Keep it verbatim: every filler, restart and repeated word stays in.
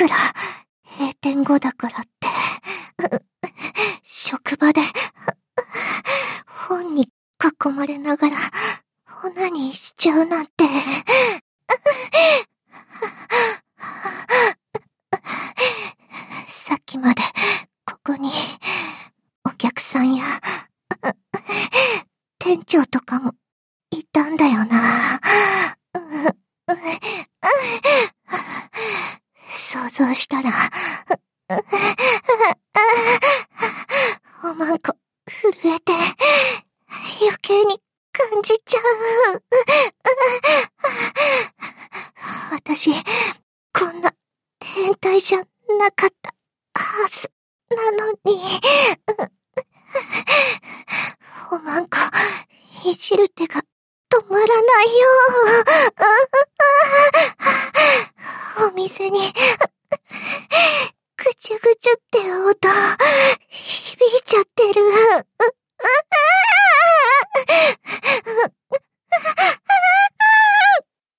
くら閉店後だからって、職場で本に囲まれながらオナニーしちゃうなんて。さっきまでここにお客さんや店長とかもいたんだよな。想像したらおまんこ震えて余計に感じちゃう。私こんな変態じゃなかったはずなのに。おまんこいじる手が止まらないよ。お店にぐちゅぐちゅって音響いちゃってる。